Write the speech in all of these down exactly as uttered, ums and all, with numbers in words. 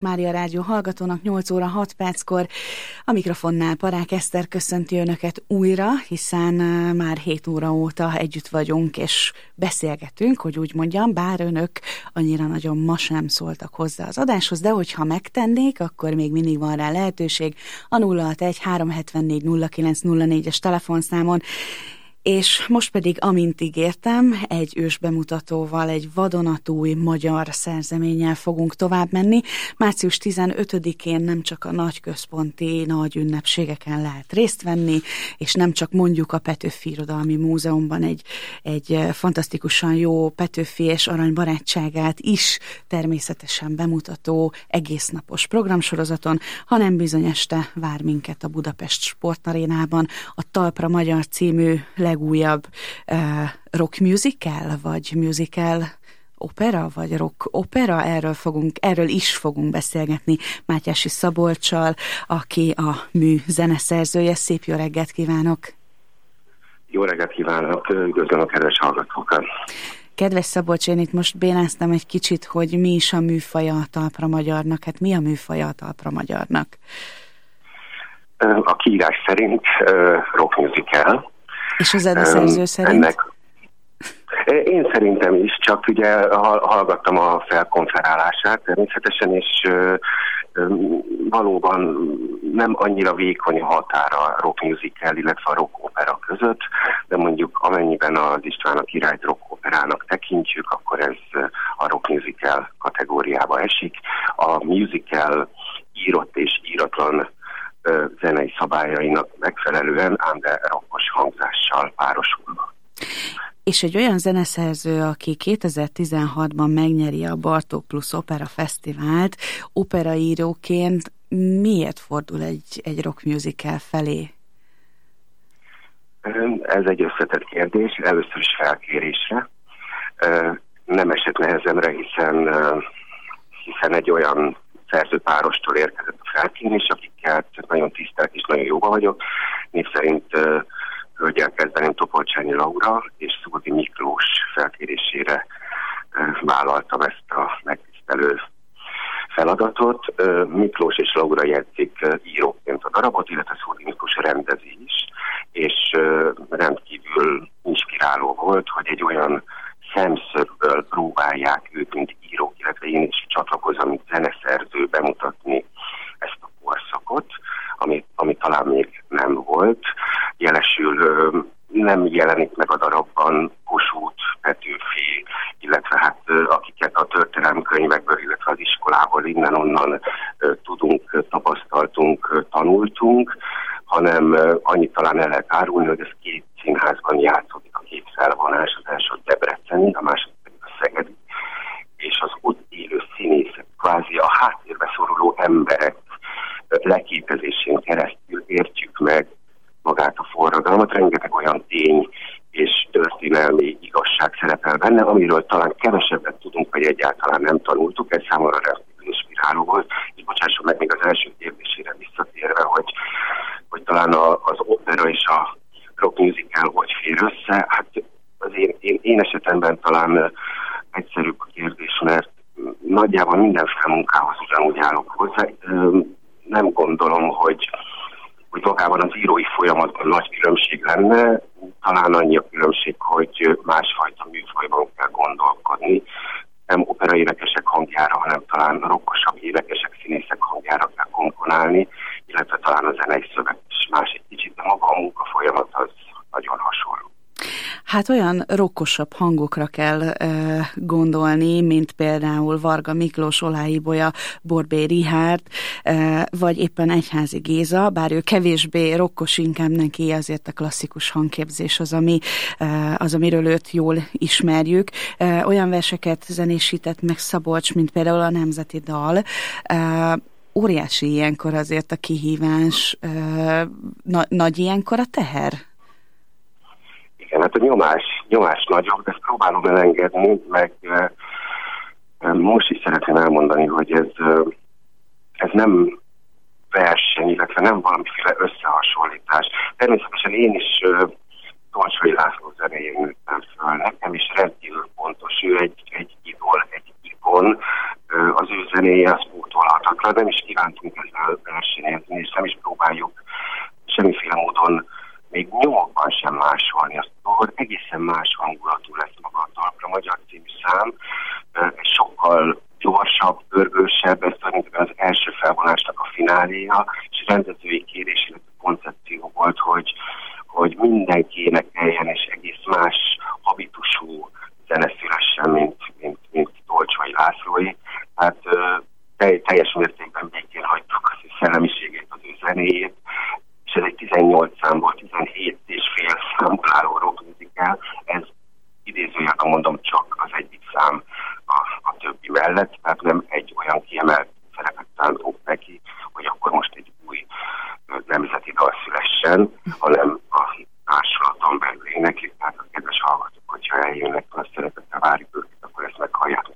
Mária Rádió hallgatónak nyolc óra hat perckor. A mikrofonnál Parák Eszter köszönti Önöket újra, hiszen már hét óra óta együtt vagyunk, és beszélgetünk, hogy úgy mondjam, bár Önök annyira nagyon ma sem szóltak hozzá az adáshoz, de hogyha megtennék, akkor még mindig van rá lehetőség a nulla hatvanegy három hetvennégy nulla kilenc nulla négyes telefonszámon. És most pedig, amint ígértem, egy ősbemutatóval, egy vadonatúj magyar szerzeménnyel fogunk tovább menni. március tizenötödikén nem csak a nagy központi nagy ünnepségeken lehet részt venni, és nem csak mondjuk a Petőfi Irodalmi Múzeumban egy, egy fantasztikusan jó Petőfi és Arany barátságát is természetesen bemutató egésznapos programsorozaton, hanem bizony este vár minket a Budapest Sportarénában a Talpra Magyar című legújabb uh, rock musical, vagy musical opera, vagy rock opera, erről, fogunk, erről is fogunk beszélgetni Mátyási Szabolccsal, aki a mű zeneszerzője. Szép jó reggelt kívánok! Jó reggelt kívánok! Üdvözlöm a kedves hallgatókat! Kedves Szabolcs, én itt most bénáztam egy kicsit, hogy mi is a műfaja a Talpra Magyarnak. Hát mi a műfaja a Talpra Magyarnak? A kiírás szerint uh, rock musical. És a zeneszerző um, szerint? Ennek, én szerintem is, csak ugye hallgattam a felkonferálását természetesen, és uh, um, valóban nem annyira vékony a határa a rock musical, illetve a rock opera között, de mondjuk amennyiben az Istvánnak írányt rock operának tekintjük, akkor ez a rock musical kategóriába esik. A musical írott és íratlan zenei szabályainak megfelelően, ám de rokkos hangzással párosulva. És egy olyan zeneszerző, aki kétezer-tizenhatban megnyeri a Bartók Plusz Opera Fesztivált, operaíróként miért fordul egy, egy rock musical felé? Ez egy összetett kérdés, először is felkérésre. Nem esett nehezemre, hiszen, hiszen egy olyan szerzőpárostól érkezett a felkérés, akikkel nagyon tisztelt és nagyon jóba vagyok. Név szerint uh, hölgyel kezdeném Topolcsányi Laura és Szódi Miklós felkérésére uh, vállaltam ezt a megtisztelő feladatot. Uh, Miklós és Laura jegyzik uh, íróként a darabot, illetve Szódi Miklós rendezi is, és uh, rendkívül inspiráló volt, hogy egy olyan szemszögből próbálják őt, mint írók, illetve én is csatlakozom, mint zeneszerző bemutatni ezt a korszakot, ami, ami talán még nem volt. Jelesül nem jelenik meg a darabban Kossuth, Petőfi, illetve hát akiket a történelmi könyvekből, illetve az iskolából innen-onnan tudunk, tapasztaltunk, tanultunk, hanem annyit talán el lehet árulni, hogy ez két színházban játszódik a két felvonás, az első a debreceni, a második pedig a szegedi, és az ott élő színészek, kvázi a háttérbe szoruló emberek leképezésén keresztül értjük meg magát a forradalmat. Rengeteg olyan tény és történelmi igazság szerepel benne, amiről talán kevesebbet tudunk, vagy egyáltalán nem tanultuk, ez számomra rendkívül inspiráló volt, és bocsásson meg még az első kérdésére visszatérve, hogy, hogy talán a, az opera és a rock musical hogy fér össze. Hát az én, én, én esetemben talán egyszerűbb a kérdés, mert nagyjából minden felmunkához ugyanúgy állok hozzá. Nem gondolom, hogy, hogy magában az írói folyamatban nagy különbség lenne, talán annyi a különbség, hogy másfajta műfajban kell gondolkodni. Nem operaénekesek hangjára, hanem talán rockosabb énekesek, színészek hangjára kell komponálni, illetve talán a zenei szöveg is más egy kicsit, de maga a munkafolyamat az nagyon hasonló. Hát olyan rokkosabb hangokra kell e, gondolni, mint például Varga Miklós, Olái Bolya, Borbély Richárd, e, vagy éppen Egyházi Géza, bár ő kevésbé rokkos, inkább neki azért a klasszikus hangképzés az, ami, e, az amiről őt jól ismerjük. E, olyan verseket zenésített meg Szabolcs, mint például a Nemzeti Dal. E, óriási ilyenkor azért a kihívás, e, na, nagy ilyenkor a teher? Igen, hát a nyomás, nyomás nagyobb, de ezt próbálom elengedni, meg e, most is szeretném elmondani, hogy ez, e, ez nem verseny, illetve nem valamiféle összehasonlítás. Természetesen én is e, Tolcsai László zenéjén nőttem föl. Nekem is rendkívül fontos, ő egy, egy idol, egy ikon, e, az ő zenéje az pótolhatatlan. számunkra nem is kívántunk ezzel versenyezni, és nem is próbáljuk semmiféle módon még nyomokban sem másolni azt a dolgot, egészen más hangulatú lesz maga a Talpra Magyar című szám, sokkal gyorsabb, pörgősebb, ez tulajdonképpen az első felvonásnak a fináléja, és rendezői kérés, illetve koncepció volt, hogy, hogy mindenki énekeljen, és egész más habitusú zene szülessen, mint, mint, mint Tolcsai Lászlói. Hát teljes mértékben békén hagytuk az ő szellemiségét, az ő zenéjét, és ez egy tizennyolc számból, tizenhét és fél számból álló rock musical, ez idézőjelben mondom csak az egyik szám a, a többi mellett, tehát nem egy olyan kiemelt szerepet szántunk neki, hogy akkor most egy új nemzeti dal szülessen, hanem a társulaton belül éneklik, tehát a kedves hallgatók, hogyha eljönnek, a szeretettel várjuk őket, akkor ezt meghallják.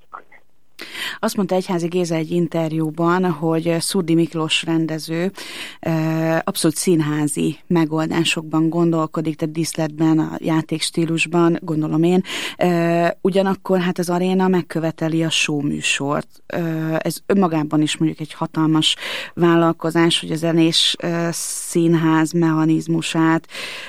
Azt mondta Egyházi Géza egy interjúban, hogy Szurdi Miklós rendező abszolút színházi megoldásokban gondolkodik, tehát díszletben, a játékstílusban, gondolom én. Ugyanakkor hát az aréna megköveteli a show műsort. Ez önmagában is mondjuk egy hatalmas vállalkozás, hogy a zenés színház mechanizmusát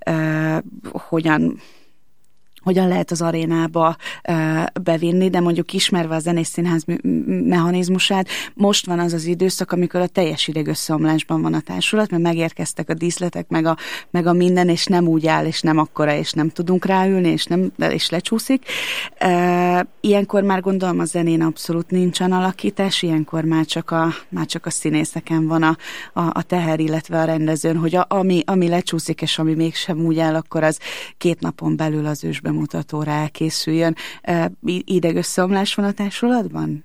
hogyan hogyan lehet az arénába uh, bevinni, de mondjuk ismerve a zenés színház mechanizmusát, most van az az időszak, amikor a teljes idegösszeomlásban van a társulat, mert megérkeztek a díszletek, meg a, meg a minden, és nem úgy áll, és nem akkora, és nem tudunk ráülni, és, nem, és lecsúszik. Uh, ilyenkor már gondolom a zenén abszolút nincsen alakítás, ilyenkor már csak a, már csak a színészeken van a, a, a teher, illetve a rendezőn, hogy a, ami, ami lecsúszik, és ami mégsem úgy áll, akkor az két napon belül az ősben mutatóra elkészüljön. Idegösszeomlás van a társulatban?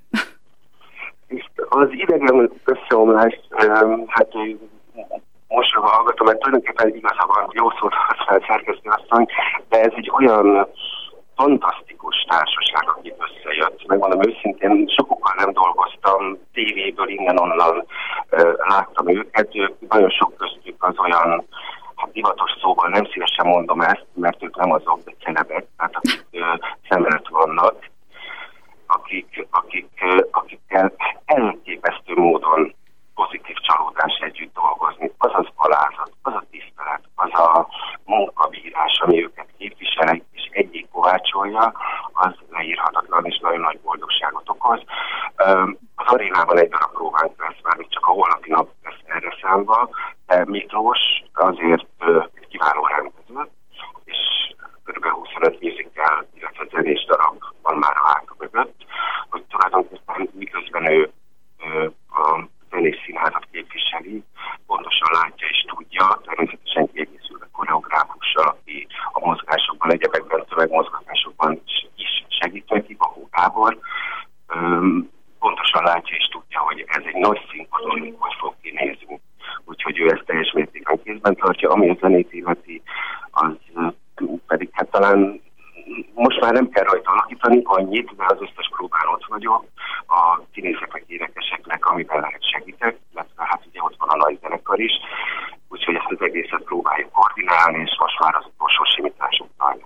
Az idegösszeomlás, hát most hallgatom, mert tulajdonképpen igaza van, jó szót használt szerkesztő asszony, de ez egy olyan fantasztikus társaság, akit összejött. Megmondom őszintén, sokukkal nem dolgoztam, tévéből innen-onnan láttam őket, nagyon sok köztük az olyan divatos szóval nem szívesen mondom ezt, mert ők nem azok, de celebek, tehát akik uh, szem előtt vannak, akik, akik, uh, akikkel elképesztő módon pozitív csalódás együtt dolgozni. Az az alázat, az a tisztelet, az a munkabírás, ami őket képvisel, és egyik kovácsolja, az leírhatatlan és nagyon nagy boldogságot okoz. Um, az arénában egy darab próbánk lesz, már még csak a holnapi nap lesz erre számba, de Miklós azért uh, egy kiváló rendező, és kb. huszonöt musical, illetve zenés darab van már a háta mögött, hogy tulajdonképpen miközben ő uh, a zenés színházat képviseli, pontosan látja és tudja, természetesen kiegészülve koreográfussal, aki a mozgásokban, egyebekben, szövegmozgatásokban is segít neki, Bakó Gábor, um, pontosan látja és tudja, hogy ez egy nagy színpadon, hogy fog kinézni. Úgyhogy ő ezt teljes mértékben kézben tartja, ami a zenét illeti, az pedig hát talán most már nem kell rajta alakítani annyit, de az összes próbán ott vagyok, a színészeknek, énekeseknek, amivel lehet segítek, illetve hát ugye ott van a nagy zenekar is, úgyhogy ezt az egészet próbáljuk koordinálni, és most már az utolsó simítások tartani.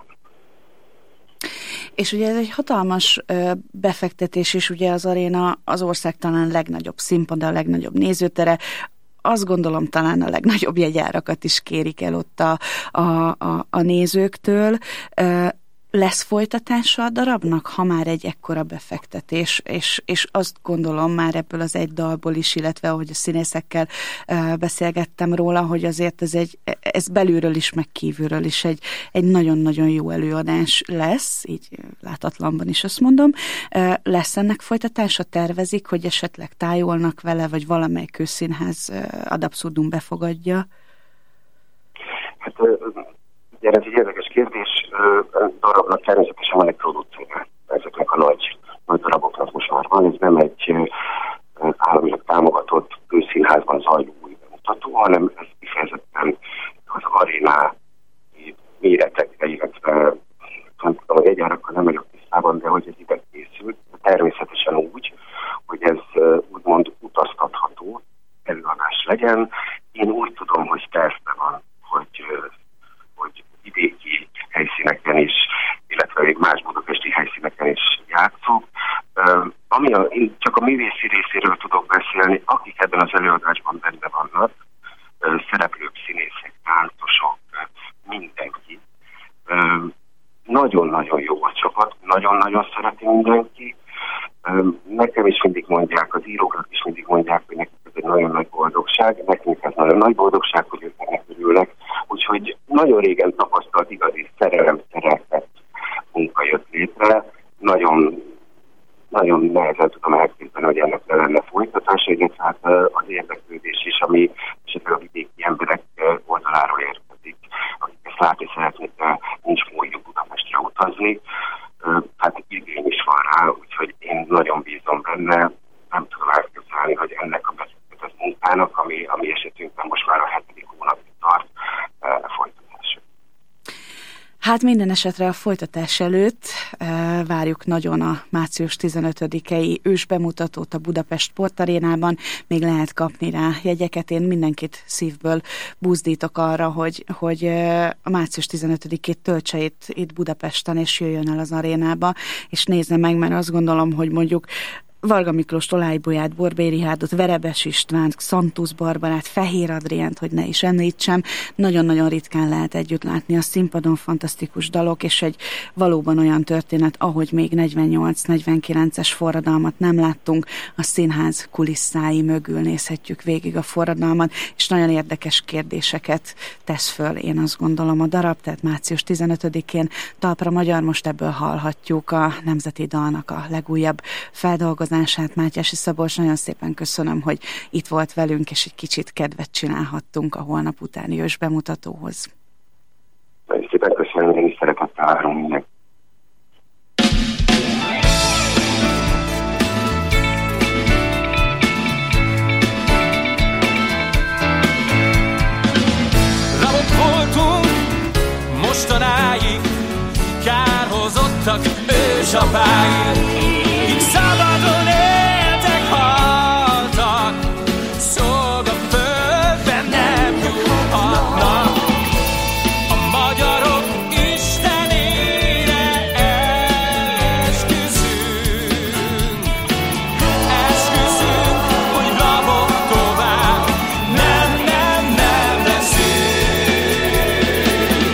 És ugye ez egy hatalmas ö, befektetés, és ugye az aréna az ország talán legnagyobb színpad, a legnagyobb nézőtere, azt gondolom talán a legnagyobb jegyárakat is kérik el ott a, a, a, a nézőktől. Lesz folytatása a darabnak, ha már egy ekkora befektetés, és, és azt gondolom már ebből az egy dalból is, illetve ahogy a színészekkel beszélgettem róla, hogy azért ez, egy, ez belülről is, meg kívülről is egy, egy nagyon-nagyon jó előadás lesz, így látatlanban is azt mondom. Lesz ennek folytatása, tervezik, hogy esetleg tájolnak vele, vagy valamelyik közszínház ad abszurdum befogadja? Hát igen, ez egy érdekes kérdés. Darabnak természetesen van egy producere. Ezeknek a nagy, nagy daraboknak most már van. Ez nem egy államilag támogatott közszínházban zajló új bemutató, hanem ez kifejezetten az aréná méretekre, illetve nem tudom, hogy egyárakkal nem vagyok tisztában, de hogy ez ide készült. Természetesen úgy, hogy ez úgymond utaztatható előadás legyen. Én úgy tudom, hogy tervben van, hogy hogy vidéki helyszíneken is, illetve még más budapesti helyszíneken is játszunk. Uh, ami a, én csak a művészi részéről tudok beszélni, akik ebben az előadásban benne vannak, szereplők, színészek, táncosok, mindenki. Nagyon-nagyon jó a csapat, nagyon-nagyon szereti mindenki. Nekem is mindig mondják, az íróknak is mindig mondják, hogy nekik ez egy nagyon nagy boldogság, nekünk ez nagyon nagy boldogság, hogy ők ennek örülnek. Úgyhogy nagyon régen tapasztalt igazi szerelem, szeretet munka jött létre. Nagyon, nagyon nehezen tudom elképzelni, hogy ennek ne lenne folytatása, illetve hát az érdeklődés is, ami esetleg a vidéki emberek oldaláról érkezik, akik ezt látni szeretnék, de nincs módjuk Budapestre utazni. Hát igény is van rá, úgyhogy én nagyon bízom benne, nem tudom elképzelni, hogy ennek a beszélgetés munkának, ami, ami esetünkben most már a hetedik hónapig tart, folytatása. Hát minden esetre a folytatás előtt e, várjuk nagyon a március tizenötödikei ősbemutatót a Budapest Sportarénában. Még lehet kapni rá jegyeket. Én mindenkit szívből buzdítok arra, hogy, hogy a március tizenötödikét töltse itt, itt Budapesten, és jöjjön el az arénába, és nézze meg, mert azt gondolom, hogy mondjuk Varga Miklós, Tolái Bolyát, Borbély Richárdot, Verebes Istvánt, Xantusz Barbarát, Fehér Adriánt, hogy ne is említsem, nagyon-nagyon ritkán lehet együtt látni a színpadon, fantasztikus dalok, és egy valóban olyan történet, ahogy még negyvennyolc-negyvenkilences forradalmat nem láttunk, a színház kulisszái mögül nézhetjük végig a forradalmat, és nagyon érdekes kérdéseket tesz föl, én azt gondolom, a darab, tehát március tizenötödikén Talpra Magyar, most ebből hallhatjuk a Nemzeti Dalnak a legújabb feldolgozását. Mátyási Szabolcs, nagyon szépen köszönöm, hogy itt volt velünk, és egy kicsit kedvet csinálhattunk a holnap utáni ős bemutatóhoz. Nagyon szépen köszönöm, én is szeretettel várom mindenki. Rabok voltunk mostanáig, kárhozottak ősapáig, szabadon éltek, haltak, szolgaföldben nem nyúlhatnak. A magyarok istenére esküszünk, esküszünk, hogy rabok tovább nem, nem, nem leszünk.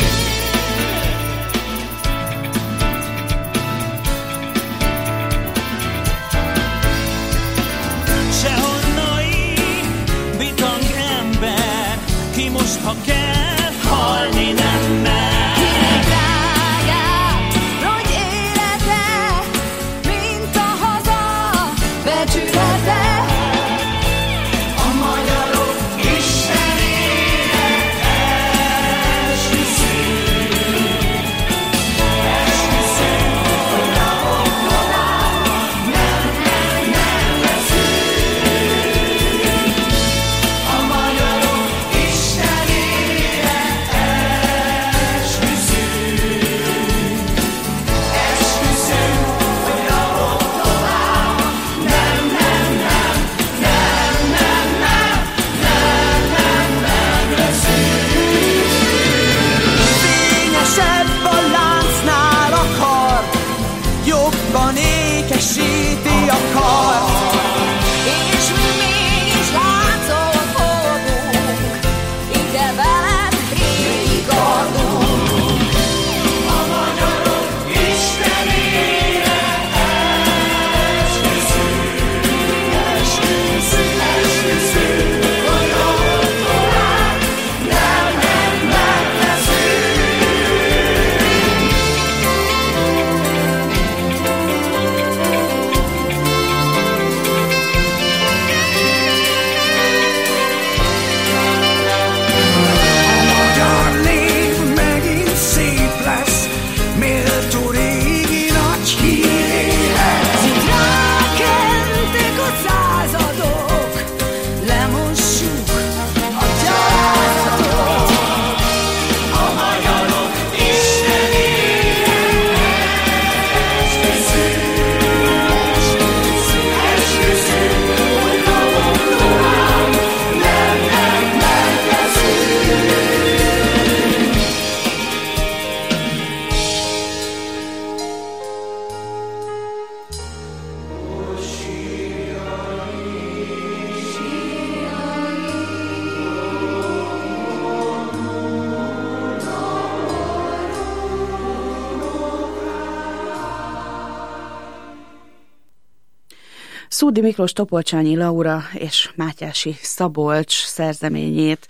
Szúdi Miklós, Topolcsányi Laura és Mátyási Szabolcs szerzeményét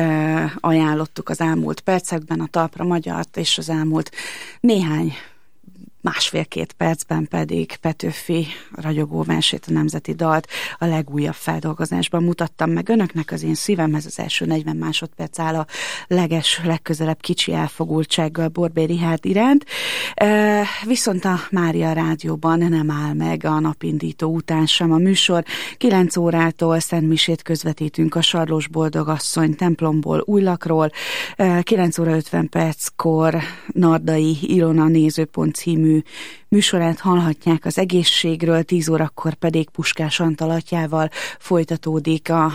e, ajánlottuk az elmúlt percekben, a Talpra Magyart, és az elmúlt néhány másfél-két percben pedig Petőfi ragyogó versét, a nemzeti dalt a legújabb feldolgozásban mutattam meg önöknek. Az én szívemhez az első negyven másodperc áll a leges, legközelebb kicsi elfogultsággal Borbély Richárd iránt. E, viszont a Mária Rádióban nem áll meg a napindító után sem a műsor. kilenc órától szentmisét közvetítünk a Sarlós Boldogasszony templomból, Újlakról. E, kilenc óra ötven perckor Nardai Ilona Nézőpont című műsorát hallhatják az egészségről, tíz órakor pedig Puskás Antal atyával folytatódik a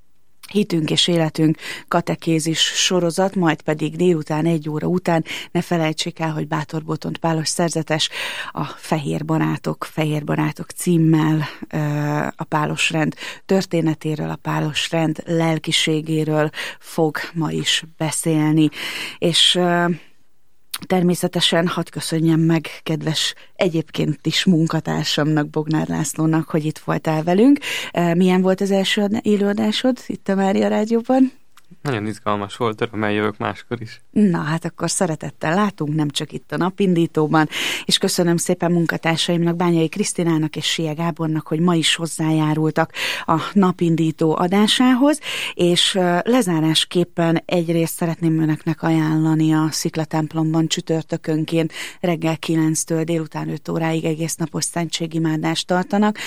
Hitünk és életünk katekézis sorozat, majd pedig délután egy óra után ne felejtsék el, hogy Bátor Botont Pálos szerzetes a Fehér Barátok, Fehér Barátok címmel a Pálosrend történetéről, a Pálosrend lelkiségéről fog ma is beszélni. És természetesen hadd köszönjem meg kedves egyébként is munkatársamnak, Bognár Lászlónak, hogy itt voltál velünk. Milyen volt az első élőadásod itt a Mária Rádióban? Nagyon izgalmas volt, örömmel jövök máskor is. Na hát akkor szeretettel látunk, nem csak itt a napindítóban, és köszönöm szépen munkatársaimnak, Bányai Krisztinának és Sia Gábornak, hogy ma is hozzájárultak a napindító adásához, és lezárásképpen egyrészt szeretném önöknek ajánlani a Sziklatemplomban csütörtökönként reggel kilenctől délután öt óráig egész napos szentségimádást tartanak.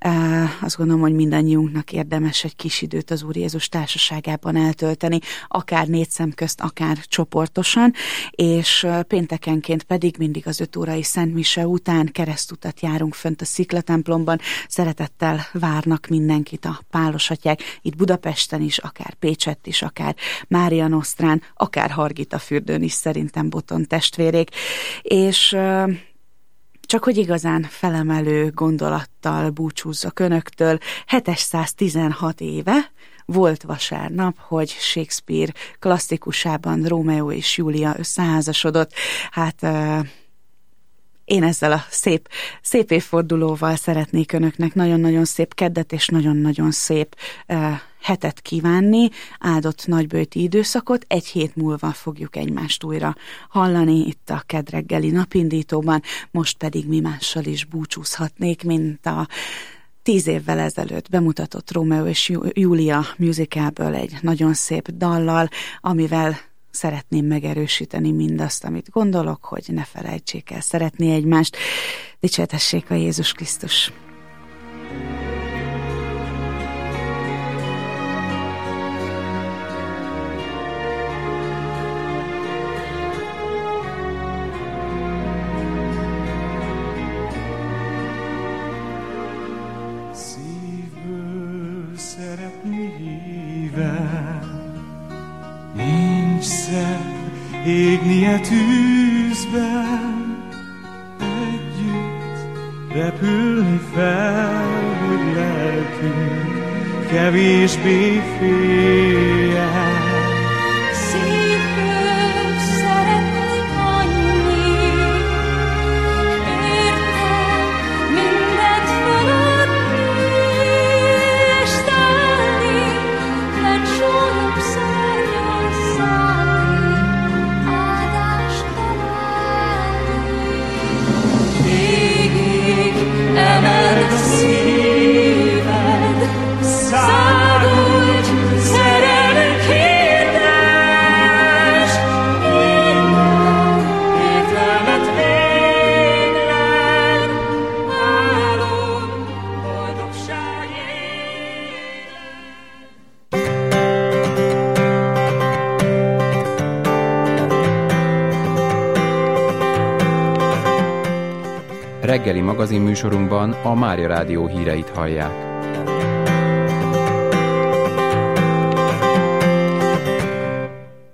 Azt gondolom, hogy mindannyiunknak érdemes egy kis időt az Úr Jézus társaságában eltölteni, akár négy szem közt, akár csoportosan, és péntekenként pedig mindig az öt órai szentmise után keresztutat járunk fönt a Sziklatemplomban. Szeretettel várnak mindenkit a pálosatyák, itt Budapesten is, akár Pécsett is, akár Mária Nosztrán, akár Hargitafürdőn is, szerintem Boton testvérék. És csak hogy igazán felemelő gondolattal búcsúzzak önöktől, hétszáztizenhat éve volt vasárnap, hogy Shakespeare klasszikusában Rómeó és Júlia összeházasodott. Hát uh, én ezzel a szép, szép évfordulóval szeretnék önöknek nagyon-nagyon szép keddet és nagyon-nagyon szép uh, hetet kívánni, áldott nagyböjti időszakot. Egy hét múlva fogjuk egymást újra hallani itt a Kedd reggeli napindítóban, most pedig mi mással is búcsúzhatnék, mint a Tíz évvel ezelőtt bemutatott Rómeó és Júlia musicalből egy nagyon szép dallal, amivel szeretném megerősíteni mindazt, amit gondolok, hogy ne felejtsék el szeretni egymást. Dicsértessék a Jézus Krisztus! Nincs szer égnie tűzben, együtt repülni fel, hogy lelkünk kevésbé féljen. Szívből szeretnék annyi, értem mindent feladni, és tenni, legsólyom szárnyal szállni, áldást találni. Végig emeld a szíved, szágulj, szerelem hirdes, minden értelmet véglen, álom, boldogság Reggeli magazinműsorunkban a Mária Rádió híreit hallják.